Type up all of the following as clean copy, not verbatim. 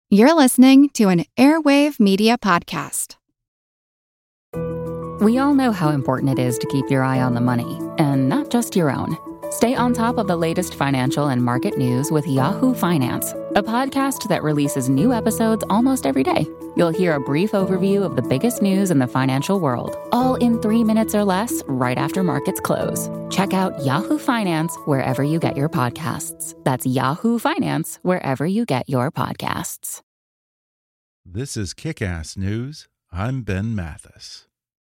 You're listening to an Airwave Media Podcast. We all know how important it is to keep your eye on the money, and not just your own. Stay on top of the latest financial and market news with Yahoo Finance, a podcast that releases new episodes almost every day. You'll hear a brief overview of the biggest news in the financial world, all in 3 minutes or less, right after markets close. Check out Yahoo Finance wherever you get your podcasts. That's Yahoo Finance wherever you get your podcasts. This is Kick-Ass News. I'm Ben Mathis.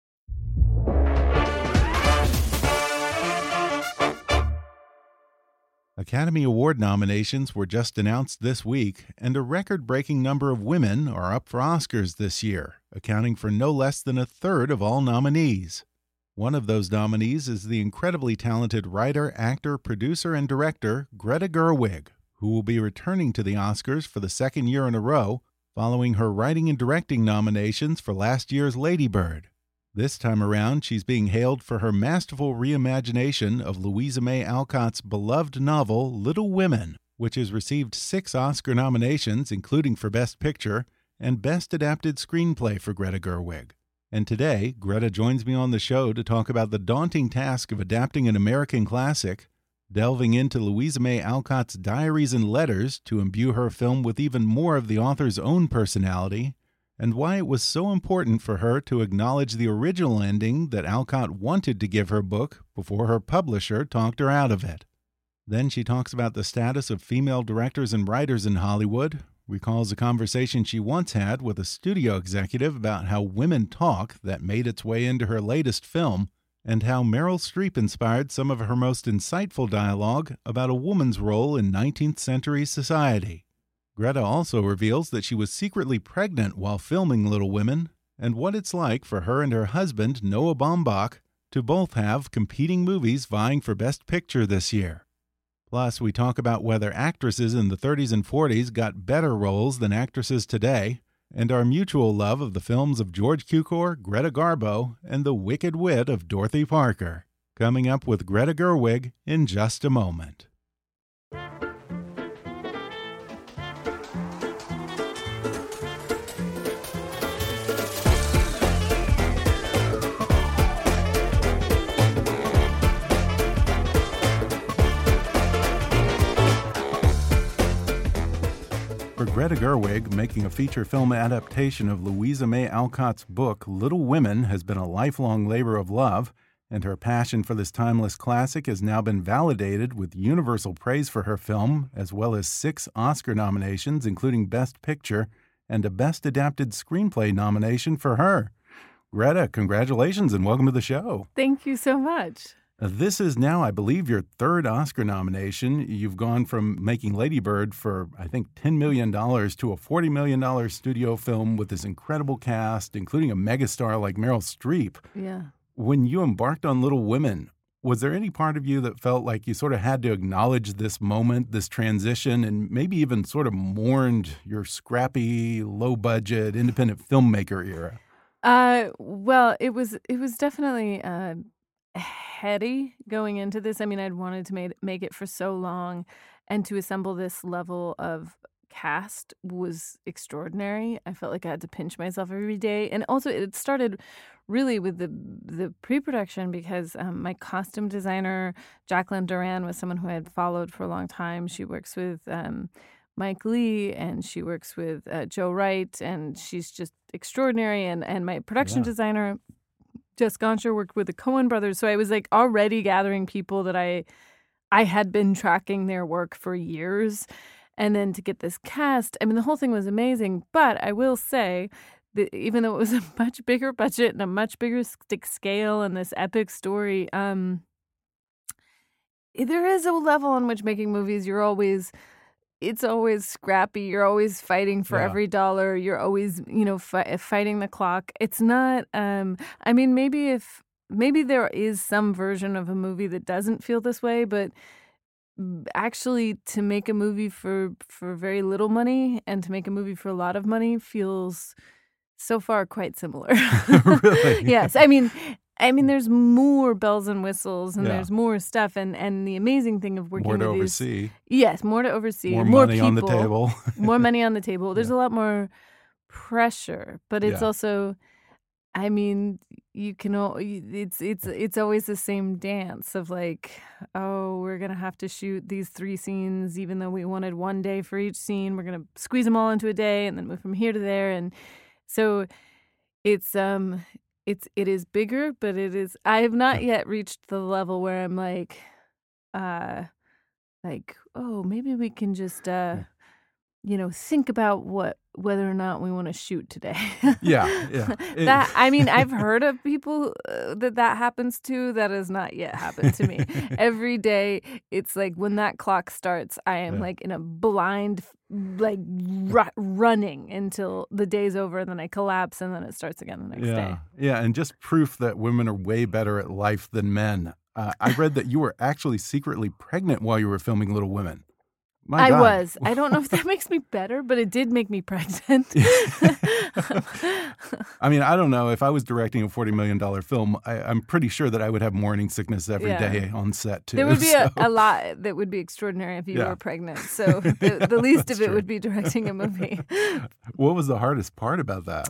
Academy Award nominations were just announced this week, and a record-breaking number of women are up for Oscars this year, accounting for no less than a third of all nominees. One of those nominees is the incredibly talented writer, actor, producer, and director Greta Gerwig, who will be returning to the Oscars for the second year in a row, following her writing and directing nominations for last year's Lady Bird. This time around, she's being hailed for her masterful reimagination of Louisa May Alcott's beloved novel Little Women, which has received 6 Oscar nominations, including for Best Picture and Best Adapted Screenplay for Greta Gerwig. And today, Greta joins me on the show to talk about the daunting task of adapting an American classic, delving into Louisa May Alcott's diaries and letters to imbue her film with even more of the author's own personality, and why it was so important for her to acknowledge the original ending that Alcott wanted to give her book before her publisher talked her out of it. Then she talks about the status of female directors and writers in Hollywood, recalls a conversation she once had with a studio executive about how women talk that made its way into her latest film, and how Meryl Streep inspired some of her most insightful dialogue about a woman's role in 19th century society. Greta also reveals that she was secretly pregnant while filming Little Women, and what it's like for her and her husband, Noah Baumbach, to both have competing movies vying for Best Picture this year. Plus, we talk about whether actresses in the 30s and 40s got better roles than actresses today, and our mutual love of the films of George Cukor, Greta Garbo, and the wicked wit of Dorothy Parker. Coming up with Greta Gerwig in just a moment. For Greta Gerwig, making a feature film adaptation of Louisa May Alcott's book Little Women has been a lifelong labor of love, and her passion for this timeless classic has now been validated with universal praise for her film, as well as 6 Oscar nominations, including Best Picture, and a Best Adapted Screenplay nomination for her. Greta, congratulations and welcome to the show. Thank you so much. This is now, I believe, your 3rd Oscar nomination. You've gone from making Lady Bird for, I think, $10 million to a $40 million studio film with this incredible cast, including a megastar like Meryl Streep. Yeah. When you embarked on Little Women, was there any part of you that felt like you sort of had to acknowledge this moment, this transition, and maybe even sort of mourned your scrappy, low-budget, independent filmmaker era? Well, it was definitely heady going into this. I mean, I'd wanted to make it for so long, and to assemble this level of cast was extraordinary. I felt like I had to pinch myself every day, and also it started really with the pre-production because my costume designer Jacqueline Duran was someone who I had followed for a long time. She works with Mike Lee, and she works with Joe Wright, and she's just extraordinary. And my production designer Jess Gonsher worked with the Coen brothers, so I was like already gathering people that I had been tracking their work for years. And then to get this cast, I mean, the whole thing was amazing. But I will say that even though it was a much bigger budget and a much bigger scale and this epic story, there is a level on which making movies, it's always scrappy. You're always fighting for every dollar. You're always, fighting the clock. It's not, I mean, maybe there is some version of a movie that doesn't feel this way, but actually to make a movie for very little money and to make a movie for a lot of money feels so far quite similar. Really? Yes. I mean, I mean, there's more bells and whistles, and Yeah. there's more stuff, and the amazing thing of working More to with these, oversee. yes, more to oversee, More more money people, on the table. more money on the table. There's Yeah. a lot more pressure, but it's Yeah. also, I mean, you can it's always the same dance of like, oh, we're gonna have to shoot these 3 scenes, even though we wanted 1 day for each scene. We're gonna squeeze them all into a day and then move from here to there, and so it's it is bigger, but it is. I have not yet reached the level where I'm uh, like, oh, maybe we can just think about whether or not we want to shoot today. Yeah. That, I mean, I've heard of people that happens to. That has not yet happened to me. Every day, it's like when that clock starts, I am like in a blind, like running until the day's over, and then I collapse, and then it starts again the next day. Yeah, and just proof that women are way better at life than men. I read that you were actually secretly pregnant while you were filming Little Women. My I God. was. I don't know if that makes me better, but it did make me pregnant. I mean, I don't know. If I was directing a $40 million film, I'm pretty sure that I would have morning sickness every day on set, too. There would be a lot that would be extraordinary if you were pregnant. So the least of it would be directing a movie. What was the hardest part about that?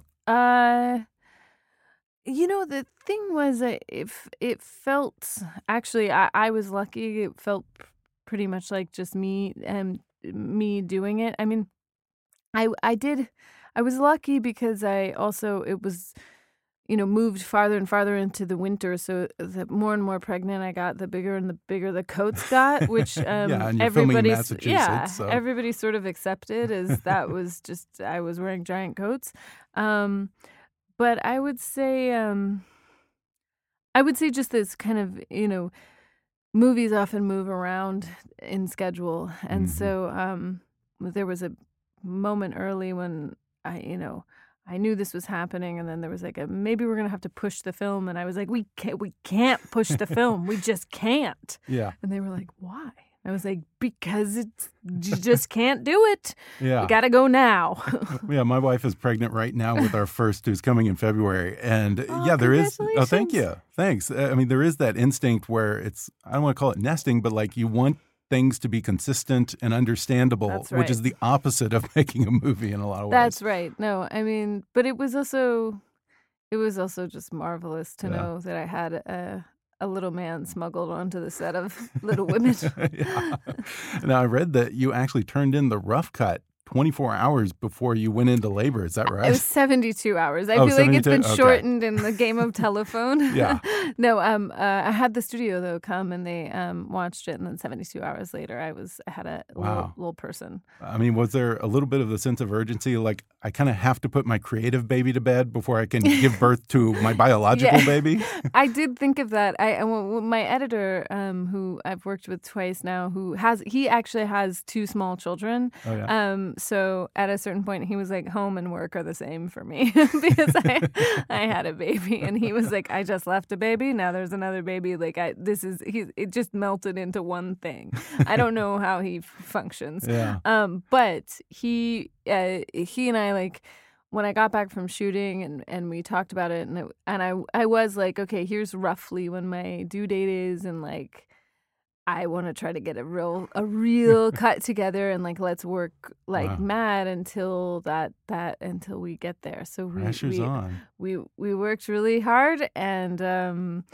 The thing was, it felt, actually, I was lucky. It felt pretty much like just me doing it. I mean, I was lucky because it was, moved farther and farther into the winter. So the more and more pregnant I got, the bigger and the bigger the coats got, which and you're filming in Massachusetts. So. Everybody sort of accepted as that was just, I was wearing giant coats. But I would say just this kind of, movies often move around in schedule. And so there was a moment early when I knew this was happening, and then there was like maybe we're going to have to push the film, and I was like, we can't push the film. We just can't. Yeah. And they were like, why? I was like, because you just can't do it. Yeah. We got to go now. Yeah, my wife is pregnant right now with our first, who's coming in February. And there is. Oh, thank you. Thanks. I mean, there is that instinct where I don't want to call it nesting, but like you want things to be consistent and understandable, which is the opposite of making a movie in a lot of ways. That's right. No, I mean, but it was also just marvelous to know that I had a little man smuggled onto the set of Little Women. Yeah. Now, I read that you actually turned in the rough cut 24 hours before you went into labor. Is that right? It was 72 hours. I feel like it's been shortened in the game of telephone. Yeah. No, I had the studio, though, come, and they watched it, and then 72 hours later, I had a little person. I mean, was there a little bit of the sense of urgency? Like, I kind of have to put my creative baby to bed before I can give birth to my biological baby? I did think of that. My editor, who I've worked with twice now, he actually has 2 small children. Oh, yeah. So at a certain point, he was like, home and work are the same for me because I had a baby, and he was like, I just left a baby. Now there's another baby. Like it just melted into one thing. I don't know how he functions. Yeah. But he and I, like, when I got back from shooting and we talked about it, and I was like, okay, here's roughly when my due date is, and like, I want to try to get a real cut together, and like, let's work like mad until we get there. So pressure's on. We worked really hard, and then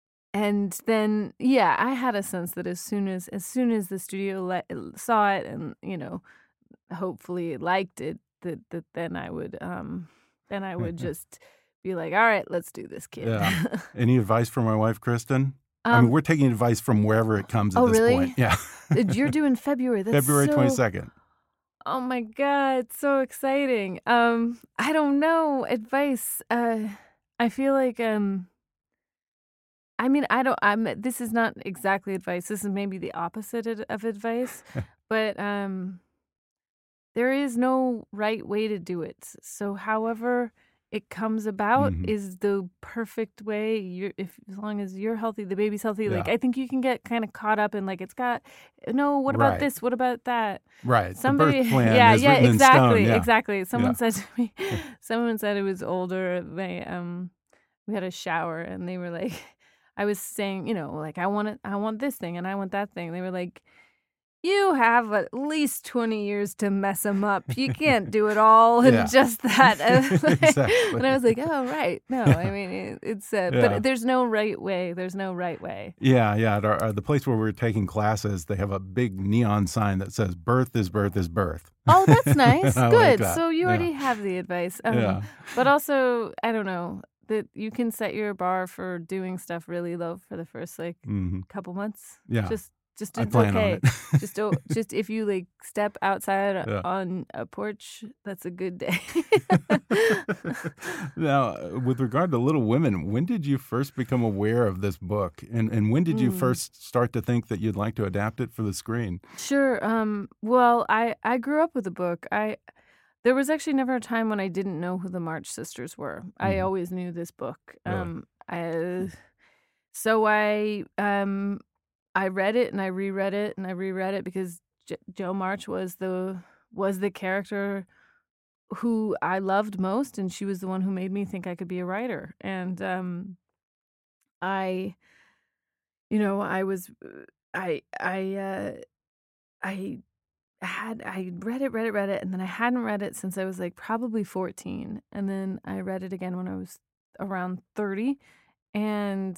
I had a sense that as soon as the studio saw it and hopefully liked it, that then I would just be like, all right, let's do this, kid. Yeah. Any advice from my wife, Kristen? I mean, we're taking advice from wherever it comes at this point. Yeah. You're doing February. That's February 22nd. Oh my God, it's so exciting. I don't know. Advice. I feel like this is not exactly advice. This is maybe the opposite of advice. But there is no right way to do it. So however it comes about is the perfect way. As long as you're healthy, the baby's healthy. Yeah. Like, I think you can get kind of caught up in like, what about this? What about that? Right. Somebody, the birth plan is written in stone. Yeah. Exactly. Someone said to me, someone said it was older. we had a shower, and they were like, I was saying, like, I want this thing, and I want that thing. They were like, you have at least 20 years to mess them up. You can't do it all in just that. Exactly. And I was like, oh, right. No, I mean, it's, but there's no right way. There's no right way. Yeah. At the place where we're taking classes, they have a big neon sign that says, birth is birth is birth. Oh, that's nice. I Good. like that. So you already have the advice. But also, I don't know, that you can set your bar for doing stuff really low for the first, couple months. Yeah. Just I it's plan okay. on it. just if you step outside on a porch, that's a good day. Now, with regard to Little Women, when did you first become aware of this book, and when did you first start to think that you'd like to adapt it for the screen? Sure. Well, I grew up with the book. There was actually never a time when I didn't know who the March Sisters were. I always knew this book. Really? So I read it and I reread it and I reread it because Jo March was the character who I loved most, and she was the one who made me think I could be a writer. And I was I read it, and then I hadn't read it since I was probably 14, and then I read it again when I was around 30, and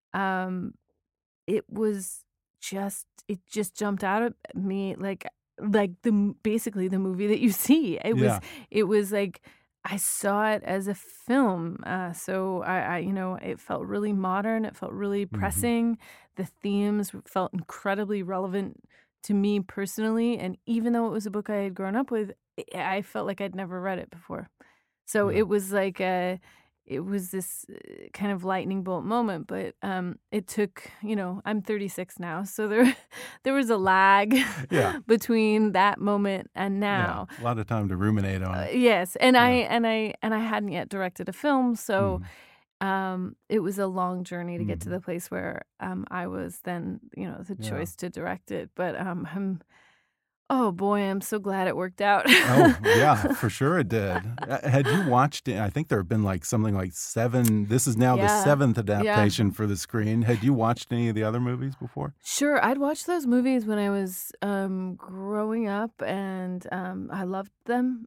it just jumped out at me basically the movie that you see. It was like I saw it as a film. So I it felt really modern. It felt really pressing. The themes felt incredibly relevant to me personally. And even though it was a book I had grown up with, I felt like I'd never read it before. So it was it was this kind of lightning bolt moment, but it took, I'm 36 now, so there was a lag between that moment and now. Yeah, a lot of time to ruminate on it. Yes, and I hadn't yet directed a film, so it was a long journey to get to the place where I was then, the choice to direct it. But oh boy, I'm so glad it worked out. Oh, yeah, for sure it did. Had you watched it? I think there have been something like 7. This is now the 7th adaptation for the screen. Had you watched any of the other movies before? Sure. I'd watched those movies when I was growing up, and I loved them.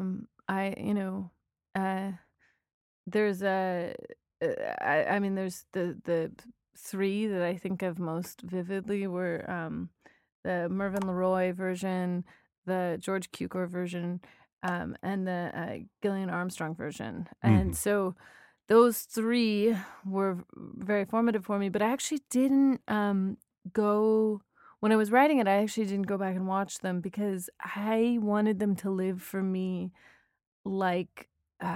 There's there's the 3 that I think of most vividly were the Mervyn LeRoy version, the George Cukor version, and the Gillian Armstrong version. And so those 3 were very formative for me, but I actually didn't when I was writing it, I actually didn't go back and watch them because I wanted them to live for me like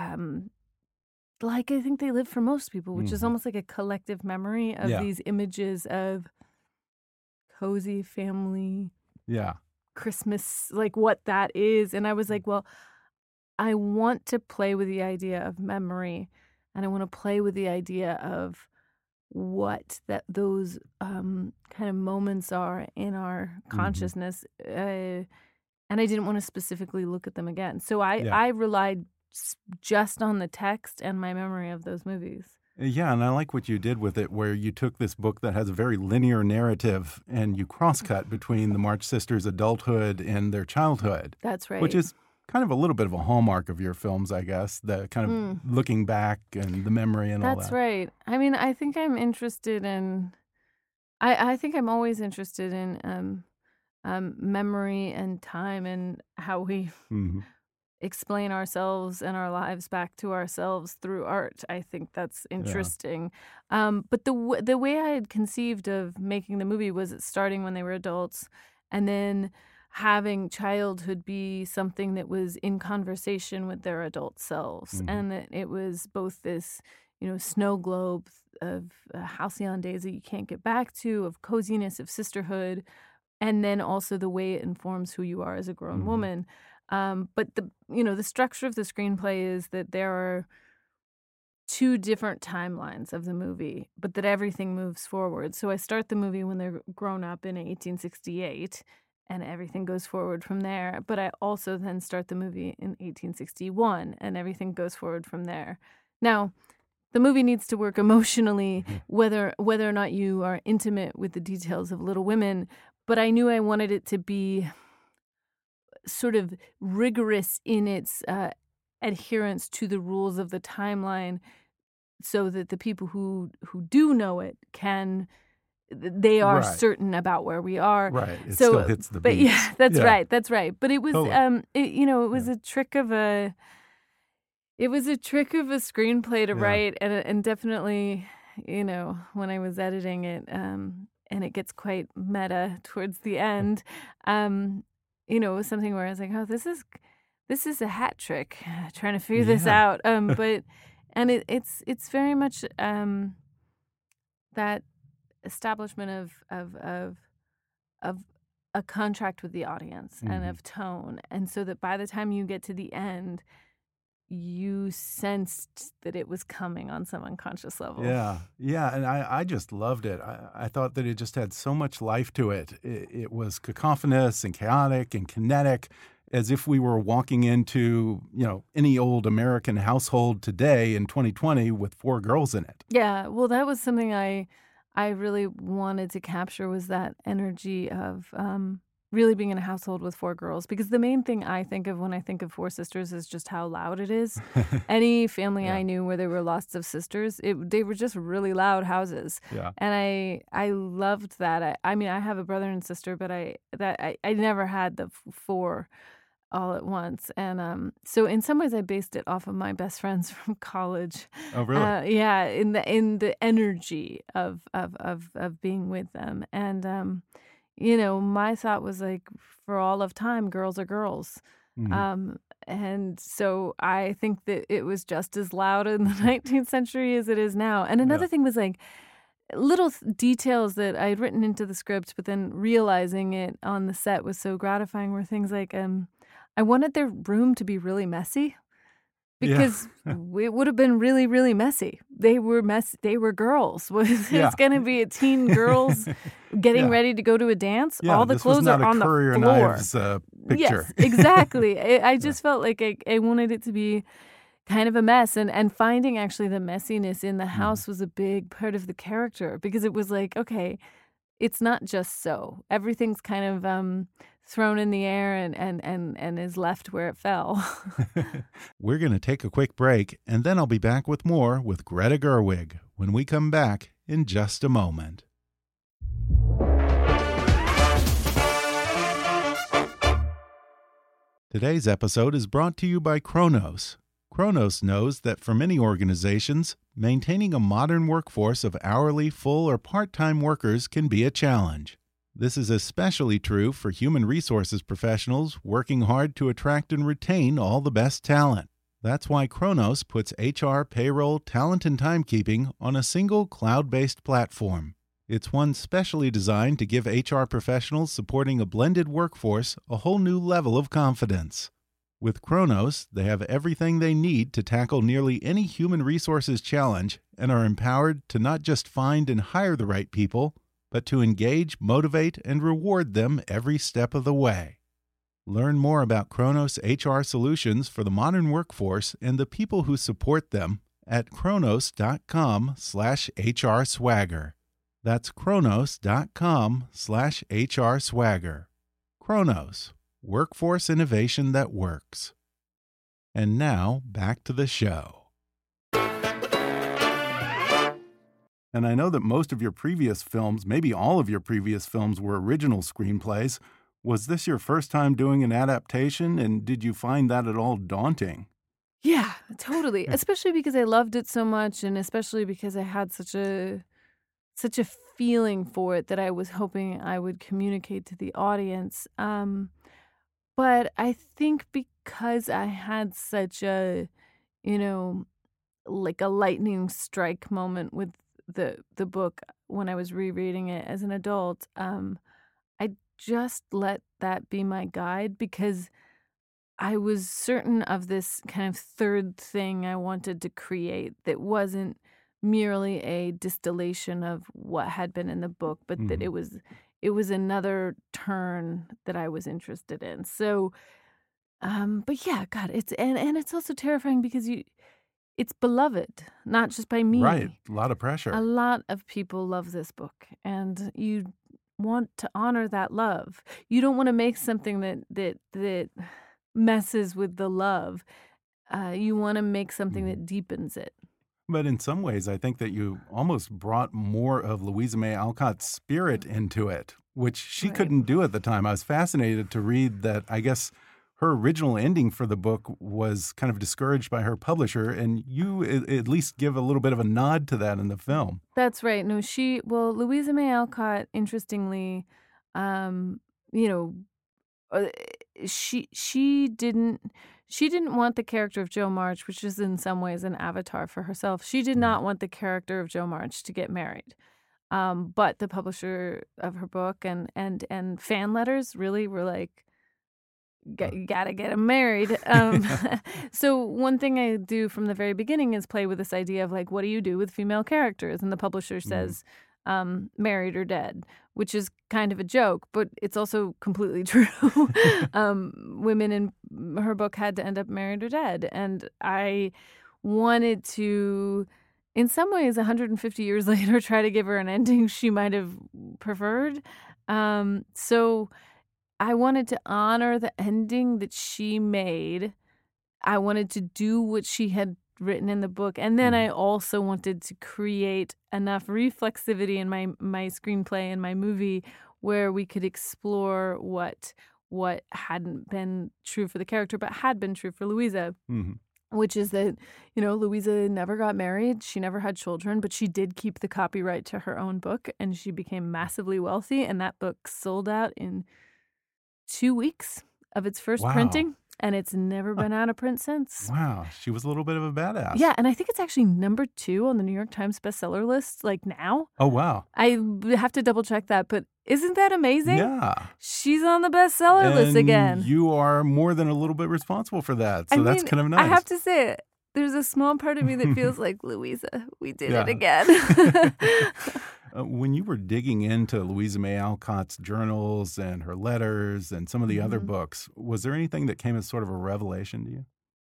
I think they live for most people, which is almost like a collective memory of these images of cozy family, Christmas, what that is. And I was like, well, I want to play with the idea of memory, and I want to play with the idea of what those kind of moments are in our consciousness. And I didn't want to specifically look at them again. So I relied just on the text and my memory of those movies. Yeah, and I like what you did with it, where you took this book that has a very linear narrative and you cross-cut between the March Sisters' adulthood and their childhood. That's right. Which is kind of a little bit of a hallmark of your films, I guess, the kind of looking back and the memory and all that. That's right. I mean, I think I'm interested in I think I'm always interested in memory and time and how we explain ourselves and our lives back to ourselves through art. I think that's interesting. But the way I had conceived of making the movie was it starting when they were adults, and then having childhood be something that was in conversation with their adult selves, and that it was both this, snow globe of halcyon days that you can't get back to, of coziness, of sisterhood, and then also the way it informs who you are as a grown woman. But the structure of the screenplay is that there are 2 different timelines of the movie, but that everything moves forward. So I start the movie when they're grown up in 1868, and everything goes forward from there. But I also then start the movie in 1861, and everything goes forward from there. Now, the movie needs to work emotionally, whether or not you are intimate with the details of Little Women. But I knew I wanted it to be sort of rigorous in its adherence to the rules of the timeline, so that the people who do know it they are Right. certain about where we are. Right. It So, still hits the but beats. yeah, that's right. That's right. But it was, Totally. it was a trick of a screenplay to Yeah. write, and definitely, when I was editing it, and it gets quite meta towards the end, it was something where I was like, oh, this is a hat trick, trying to figure this Yeah. out. But it's very much that establishment of a contract with the audience and Mhm. of tone, and so that by the time you get to the end, you sensed that it was coming on some unconscious level. Yeah, yeah, and I just loved it. I thought that it just had so much life to it. It was cacophonous and chaotic and kinetic, as if we were walking into, any old American household today in 2020 with 4 girls in it. Yeah, well, that was something I really wanted to capture, was that energy of really being in a household with 4 girls, because the main thing I think of when I think of Four Sisters is just how loud it is. Any family Yeah. I knew where there were lots of sisters, they were just really loud houses. Yeah. And I loved that. I mean, I have a brother and sister, but I never had the 4 all at once. And so in some ways I based it off of my best friends from college. Oh, really? Yeah, in the energy of being with them. And my thought was like, for all of time, girls are girls. Mhm. And so I think that it was just as loud in the 19th century as it is now. And another Yeah. thing was like little details that I had written into the script, but then realizing it on the set was so gratifying, were things like, I wanted their room to be really messy, Yeah. because it would have been really, really messy. They were They were girls. Yeah. It's going to be a teen girls getting Yeah. ready to go to a dance. Yeah, All the this was clothes not are a on the Currier floor. Knives picture. Yes, exactly. I just felt like I wanted it to be kind of a mess, and finding actually the messiness in the house was a big part of the character, because it was like, okay, it's not just so. Everything's kind of thrown in the air and is left where it fell. We're going to take a quick break, and then I'll be back with more with Greta Gerwig when we come back in just a moment. Today's episode is brought to you by Kronos. Kronos knows that for many organizations, maintaining a modern workforce of hourly, full, or part-time workers can be a challenge. This is especially true for human resources professionals working hard to attract and retain all the best talent. That's why Kronos puts HR, payroll, talent, and timekeeping on a single cloud-based platform. It's one specially designed to give HR professionals supporting a blended workforce a whole new level of confidence. With Kronos, they have everything they need to tackle nearly any human resources challenge and are empowered to not just find and hire the right people, but to engage, motivate, and reward them every step of the way. Learn more about Kronos HR solutions for the modern workforce and the people who support them at kronos.com/HRswagger. That's kronos.com/HRswagger. Kronos, workforce innovation that works. And now, back to the show. And I know that most of your previous films, maybe all of your previous films, were original screenplays. Was this your first time doing an adaptation, and did you find that at all daunting? Yeah, totally. Especially because I loved it so much, and especially because I had such a feeling for it that I was hoping I would communicate to the audience. But I think because I had such a, like a lightning strike moment with the book when I was rereading it as an adult, I just let that be my guide, because I was certain of this kind of third thing I wanted to create that wasn't merely a distillation of what had been in the book, but that it was another turn that I was interested in. So, but yeah, God, it's and it's also terrifying because it's beloved, not just by me. Right. A lot of pressure. A lot of people love this book, and you want to honor that love. You don't want to make something that messes with the love. You want to make something that deepens it. But in some ways, I think that you almost brought more of Louisa May Alcott's spirit into it, which she couldn't do at the time. I was fascinated to read that, I guess, her original ending for the book was kind of discouraged by her publisher, and you at least give a little bit of a nod to that in the film. That's right. No, Louisa May Alcott, interestingly, she didn't want the character of Jo March, which is in some ways an avatar for herself. She did not want the character of Jo March to get married. But the publisher of her book and fan letters really were like, you gotta get him married. So one thing I do from the very beginning is play with this idea of like, what do you do with female characters? And the publisher says, married or dead, which is kind of a joke, but it's also completely true. Women in her book had to end up married or dead. And I wanted to, in some ways, 150 years later, try to give her an ending she might have preferred. So I wanted to honor the ending that she made. I wanted to do what she had written in the book. And then I also wanted to create enough reflexivity in my screenplay and my movie where we could explore what hadn't been true for the character, but had been true for Louisa. Which is that, Louisa never got married. She never had children, but she did keep the copyright to her own book, and she became massively wealthy. And that book sold out in 2 weeks of its first printing, and it's never been out of print since. Wow. She was a little bit of a badass. Yeah, and I think it's actually number 2 on the New York Times bestseller list, like now. Oh, wow. I have to double check that, but isn't that amazing? Yeah. She's on the bestseller list again. You are more than a little bit responsible for that, so that's kind of nice. I have to say, there's a small part of me that feels like, Louisa, we did it again. When you were digging into Louisa May Alcott's journals and her letters and some of the other books, was there anything that came as sort of a revelation to you?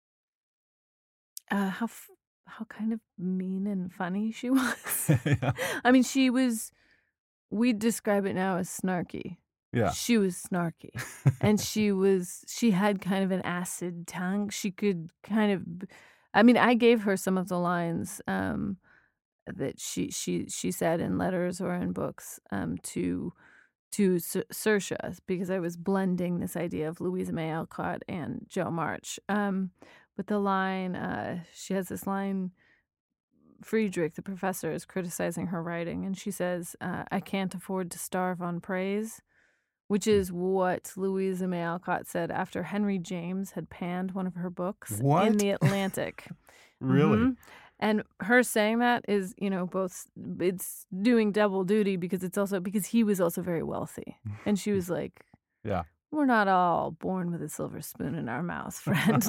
How kind of mean and funny she was. Yeah. I mean, we'd describe it now as snarky. Yeah. She was snarky. And she had kind of an acid tongue. She could kind of, I gave her some of the lines that she said in letters or in books to Saoirse, because I was blending this idea of Louisa May Alcott and Jo March. But the line, she has this line, Friedrich, the professor, is criticizing her writing, and she says, I can't afford to starve on praise, which is what Louisa May Alcott said after Henry James had panned one of her books in the Atlantic. Really? And her saying that is, both, it's doing double duty because it's also, because he was also very wealthy. And she was like, yeah, we're not all born with a silver spoon in our mouths, friend.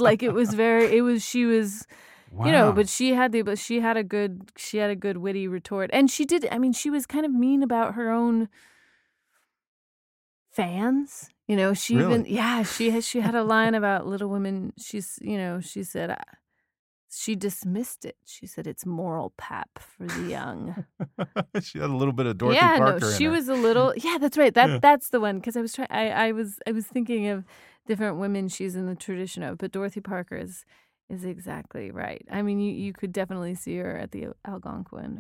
wow. But she had a good witty retort. And she did, she was kind of mean about her own fans. She Really? she had a line about Little Women. She said, she dismissed it. She said it's moral pap for the young. She had a little bit of Dorothy Parker in she her. was a little. Yeah, that's right. That's the one, because I was trying. I was thinking of different women she's in the tradition of, but Dorothy Parker is exactly right. You could definitely see her at the Algonquin,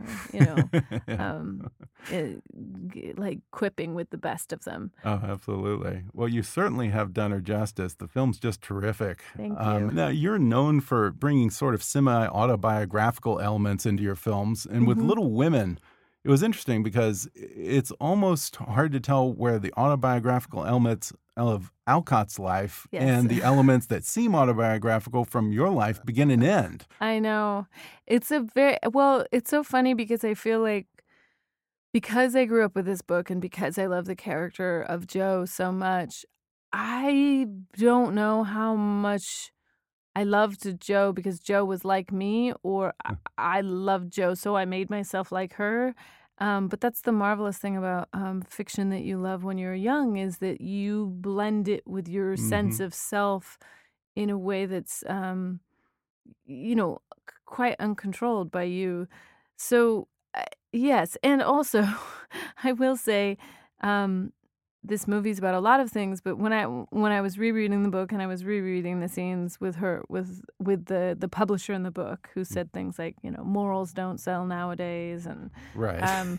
like quipping with the best of them. Oh, absolutely. Well, you certainly have done her justice. The film's just terrific. Thank you. Now, you're known for bringing sort of semi-autobiographical elements into your films, and with Little Women, it was interesting because it's almost hard to tell where the autobiographical elements of Alcott's life and the elements that seem autobiographical from your life begin and end. I know. It's so funny because I feel like, because I grew up with this book and because I love the character of Jo so much, I don't know how much I loved Jo because Jo was like me, or I loved Jo so I made myself like her. But that's the marvelous thing about fiction that you love when you're young, is that you blend it with your sense of self in a way that's, quite uncontrolled by you. So yes, and also I will say this movie's about a lot of things, but when I was rereading the book and I was rereading the scenes with the publisher in the book, who said things like, morals don't sell nowadays, and Right.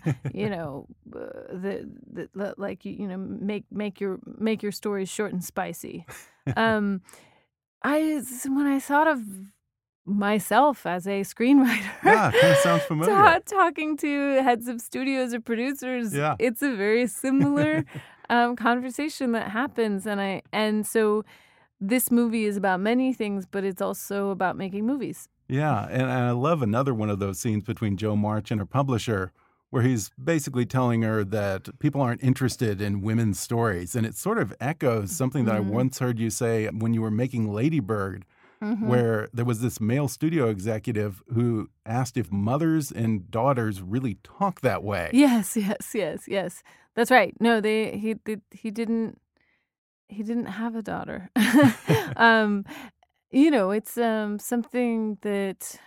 make your stories short and spicy. When I thought of myself as a screenwriter, Yeah, kind of sounds familiar. talking to heads of studios or producers, Yeah. it's a very similar conversation that happens, and so this movie is about many things, but it's also about making movies. Yeah, and I love another one of those scenes between Jo March and her publisher, where he's basically telling her that people aren't interested in women's stories. And it sort of echoes something that I once heard you say when you were making Lady Bird, where there was this male studio executive who asked if mothers and daughters really talk that way. Yes. That's right. No, he didn't have a daughter. It's something that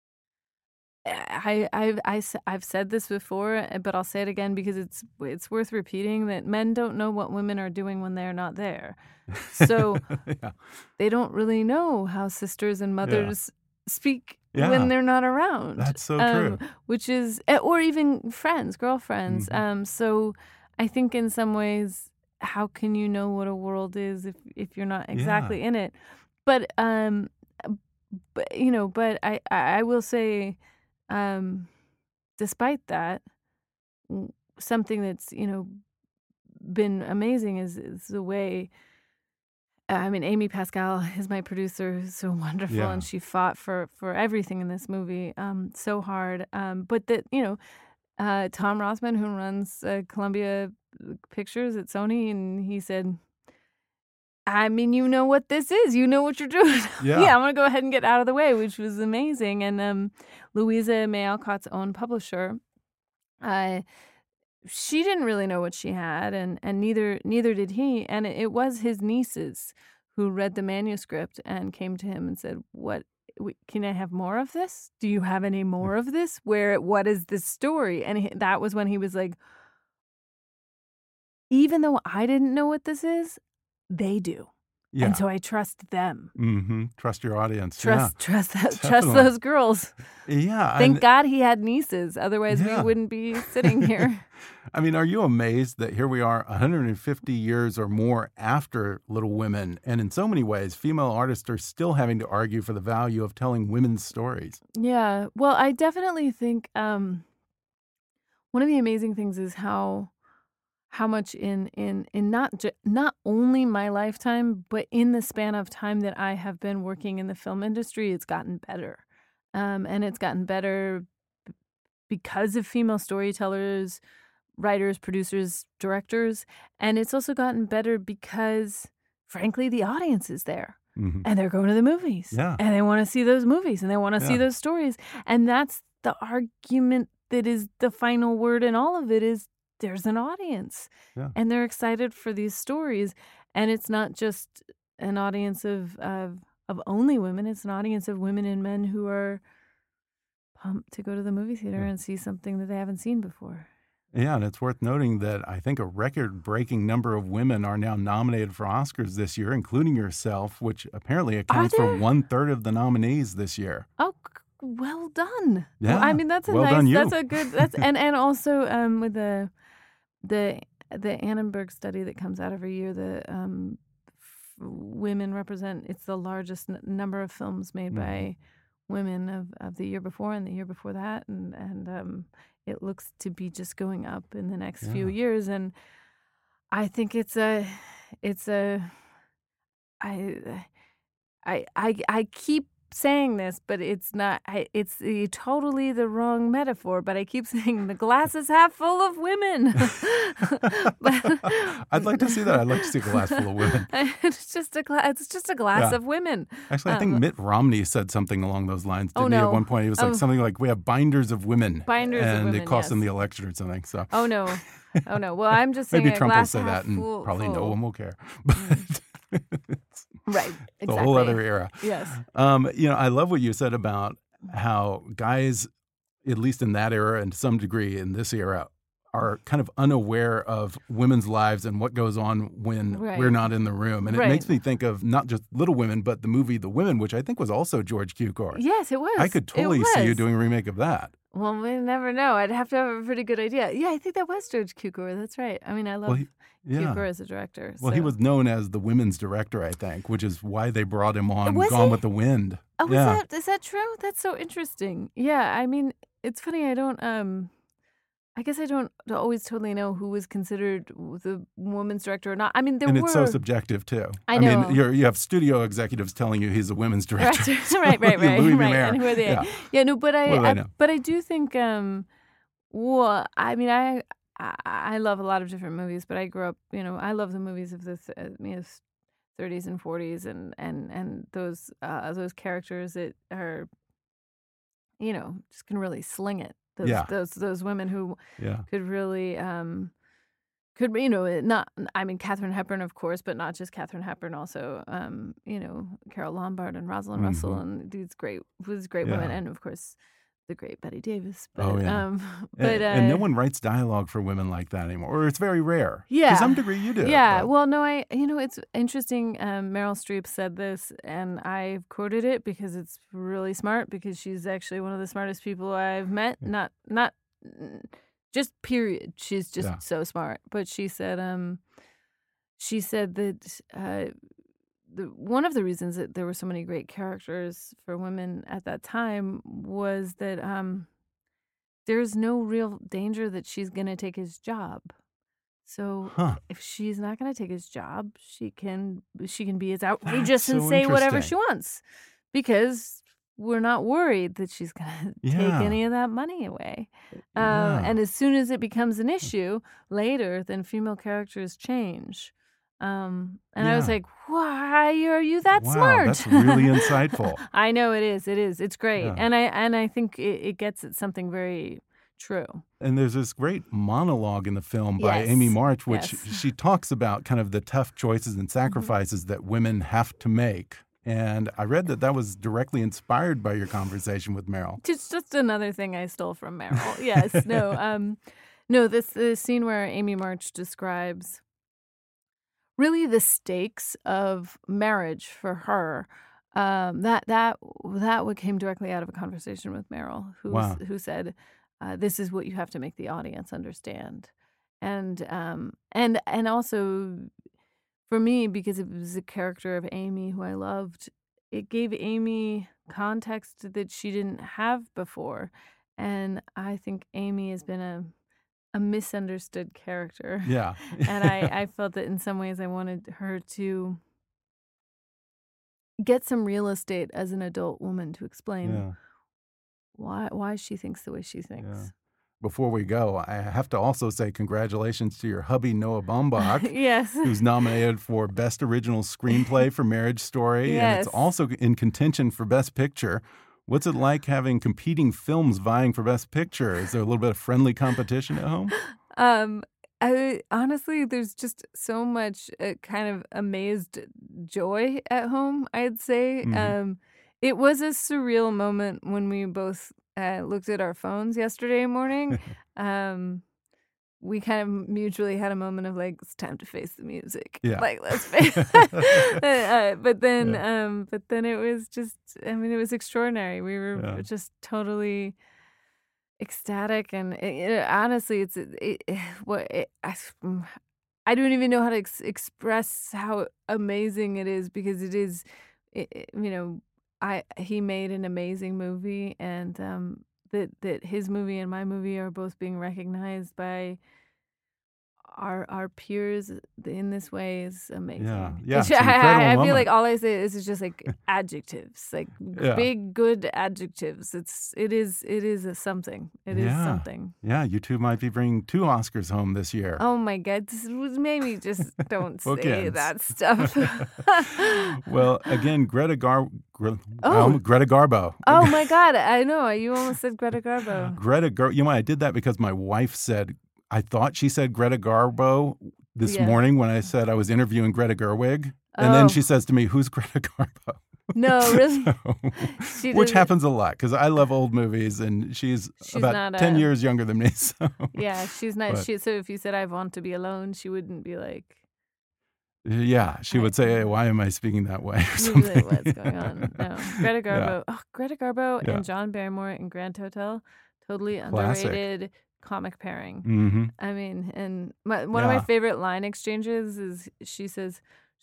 I've said this before, but I'll say it again because it's worth repeating, that men don't know what women are doing when they're not there. So Yeah. they don't really know how sisters and mothers speak Yeah. when they're not around. That's so true. Which is, or even friends, girlfriends. So I think in some ways, how can you know what a world is if you're not exactly in it? But I will say, despite that, something that's been amazing is the way. Amy Pascal is my producer, who's so wonderful, Yeah. and she fought for everything in this movie so hard. But that Tom Rothman, who runs Columbia Pictures at Sony, and he said, you know what this is. You know what you're doing. Yeah. I'm going to go ahead and get out of the way, which was amazing. And Louisa May Alcott's own publisher, she didn't really know what she had, and neither did he. And it was his nieces who read the manuscript and came to him and said, can I have more of this? Do you have any more of this? What is this story? And that was when he was like, even though I didn't know what this is, they do. Yeah. And so I trust them. Trust your audience. Trust Definitely. those girls. Yeah. Thank God he had nieces. Otherwise, we Yeah. wouldn't be sitting here. Are you amazed that here we are 150 years or more after Little Women, and in so many ways, female artists are still having to argue for the value of telling women's stories? Yeah. Well, I definitely think one of the amazing things is how much in not only my lifetime, but in the span of time that I have been working in the film industry, it's gotten better. And it's gotten better because of female storytellers, writers, producers, directors. And it's also gotten better because, frankly, the audience is there. And they're going to the movies. Yeah. And they want to see those movies, and they want to see Yeah. those stories. And that's the argument that is the final word in all of it, is there's an audience. Yeah. And they're excited for these stories. And it's not just an audience of only women. It's an audience of women and men who are pumped to go to the movie theater and see something that they haven't seen before. Yeah, and it's worth noting that I think a record-breaking number of women are now nominated for Oscars this year, including yourself, which apparently accounts for there? 1/3 of the nominees this year. Oh, well done. Yeah. Well, that's a Well nice. done, you. That's a good. That's and also with the Annenberg study that comes out every year, the women represent. It's the largest number of films made by women of the year before and the year before that, and it looks to be just going up in the next few years. And I think I keep saying this, but it's not. It's totally the wrong metaphor. But I keep saying the glass is half full of women. I'd like to see that. I'd like to see a glass full of women. It's just a glass. It's just a glass of women. Actually, I think Mitt Romney said something along those lines. Didn't he? no. At one point, he was like something like, "We have binders of women." Binders of and women, it cost him yes. the election or something. So. Oh no. Well, I'm just saying Maybe a Trump will glass say half that, and full, probably no full. one will care. But Right. it's Exactly. a whole other era. Yes. I love what you said about how guys, at least in that era and to some degree in this era, are kind of unaware of women's lives and what goes on when we're not in the room. And it makes me think of not just Little Women, but the movie The Women, which I think was also George Cukor. Yes, it was. I could totally see you doing a remake of that. Well, we never know. I'd have to have a pretty good idea. Yeah, I think that was George Cukor. That's right. I mean, I love Cukor as a director. Well, he was known as the women's director, I think, which is why they brought him on Was with the Wind. Oh, is that true? That's so interesting. Yeah, I mean, it's funny. I guess I don't always totally know who was considered the women's director or not. I mean, it's so subjective too. I know. I mean, you have studio executives telling you he's a women's director. Right. Louis B. Mayer. And who are they? Yeah, no, but I do think. Well, I mean, I love a lot of different movies, but I grew up. I love the movies of the 30s and 40s, and those characters that are, just can really sling it. Those women who could really Katharine Hepburn, of course, but not just Katharine Hepburn, also Carole Lombard and Rosalind Russell and these great women, and of course the great Bette Davis. But, and no one writes dialogue for women like that anymore, or it's very rare. Yeah, to some degree you do. Yeah, but. Well, no, it's interesting. Meryl Streep said this, and I've quoted it because it's really smart. Because she's actually one of the smartest people I've met. Not just period. She's just so smart. But she said that. One of the reasons that there were so many great characters for women at that time was that there's no real danger that she's going to take his job. So if she's not going to take his job, she can be as outrageous and say whatever she wants, because we're not worried that she's going to take any of that money away. And as soon as it becomes an issue later, then female characters change. I was like, why are you that smart? That's really insightful. I know it is. It's great. And I think it gets at something very true. And there's this great monologue in the film by Amy March, which she talks about kind of the tough choices and sacrifices that women have to make. And I read that was directly inspired by your conversation with Meryl. It's just another thing I stole from Meryl. Yes. No, this scene where Amy March describes really the stakes of marriage for her, that what came directly out of a conversation with Meryl, who said, "This is what you have to make the audience understand," and also for me, because it was a character of Amy who I loved, it gave Amy context that she didn't have before, and I think Amy has been a misunderstood character. Yeah. And I felt that in some ways I wanted her to get some real estate as an adult woman to explain why she thinks the way she thinks. Yeah. Before we go, I have to also say congratulations to your hubby, Noah Baumbach. Yes. Who's nominated for Best Original Screenplay for Marriage Story. Yes. And it's also in contention for Best Picture. What's it like having competing films vying for Best Picture? Is there a little bit of friendly competition at home? Honestly, there's just so much kind of amazed joy at home, I'd say. Mm-hmm. It was a surreal moment when we both looked at our phones yesterday morning. We kind of mutually had a moment of like, it's time to face the music. Yeah. Like, let's face but then it was just, I mean, it was extraordinary. We were just totally ecstatic. And honestly, I don't even know how to express how amazing it is, because it is, he made an amazing movie, and that his movie and my movie are both being recognized by our peers in this way is amazing. Yeah. I feel like all I say is just like adjectives, like big good adjectives. It is something. It is something. Yeah, you two might be bringing 2 Oscars home this year. Oh my God, maybe just don't say that stuff. Well, again, Greta Garbo. Oh my God, I know, you almost said Greta Garbo. You know, I did that because my wife said, I thought she said Greta Garbo this morning when I said I was interviewing Greta Gerwig. And then she says to me, who's Greta Garbo? No, really? Which happens a lot because I love old movies, and she's about 10 years younger than me. So. Yeah, she's not. So if you said I want to be alone, she wouldn't be like. Yeah, she would say, hey, "Why am I speaking that way?" Or something. something. Like, what's going on? No, Greta Garbo. Yeah. Oh, Greta Garbo and John Barrymore in Grand Hotel, totally underrated comic pairing. Mm-hmm. I mean, and one of my favorite line exchanges is she says,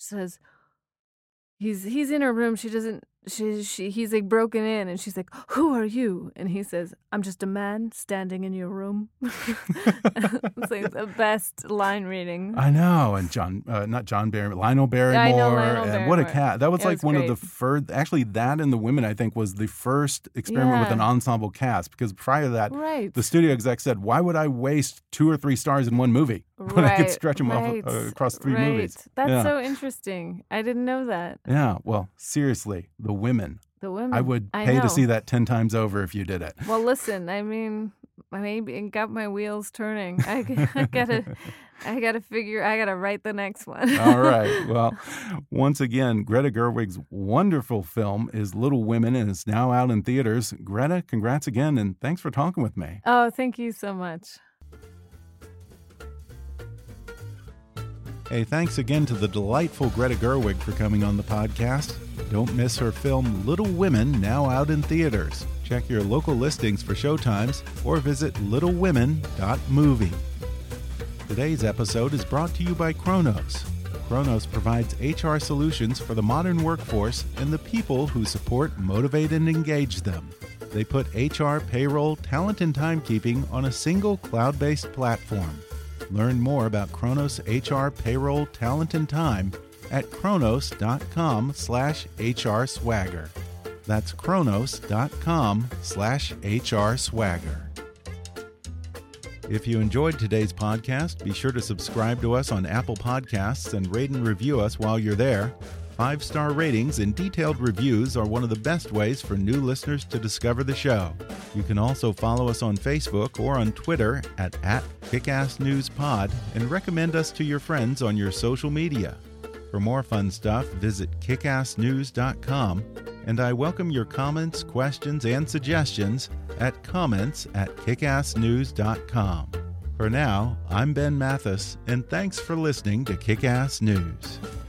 he's in her room. She doesn't. He's like broken in, and she's like, "Who are you?" And he says, "I'm just a man standing in your room." It's like the best line reading. I know, and not John Barrymore, Lionel Barrymore. I know, Lionel Barrymore. What a cat! That was like one of the first. Actually, that and The Women, I think, was the first experiment with an ensemble cast. Because prior to that, the studio exec said, "Why would I waste 2 or 3 stars in one movie when I could stretch them off across 3 movies?" That's so interesting. I didn't know that. Yeah. Well, seriously, The Women. I would pay to see that 10 times over if you did it. Well, listen, I mean, I maybe got my wheels turning. I gotta write the next one. All right. Well, once again, Greta Gerwig's wonderful film is Little Women, and it's now out in theaters. Greta, congrats again, and thanks for talking with me. Oh, thank you so much. Hey, thanks again to the delightful Greta Gerwig for coming on the podcast. Don't miss her film Little Women, now out in theaters. Check your local listings for showtimes or visit littlewomen.movie. Today's episode is brought to you by Kronos. Kronos provides HR solutions for the modern workforce and the people who support, motivate, and engage them. They put HR, payroll, talent, and timekeeping on a single cloud-based platform. Learn more about Kronos HR, payroll, talent, and time at kronos.com/HRswagger. That's kronos.com/HRswagger. If you enjoyed today's podcast, be sure to subscribe to us on Apple Podcasts and rate and review us while you're there. 5-star ratings and detailed reviews are one of the best ways for new listeners to discover the show. You can also follow us on Facebook or on Twitter at @KickassNewsPod and recommend us to your friends on your social media. For more fun stuff, visit kickassnews.com, and I welcome your comments, questions, and suggestions at comments@kickassnews.com. For now, I'm Ben Mathis, and thanks for listening to Kick-Ass News.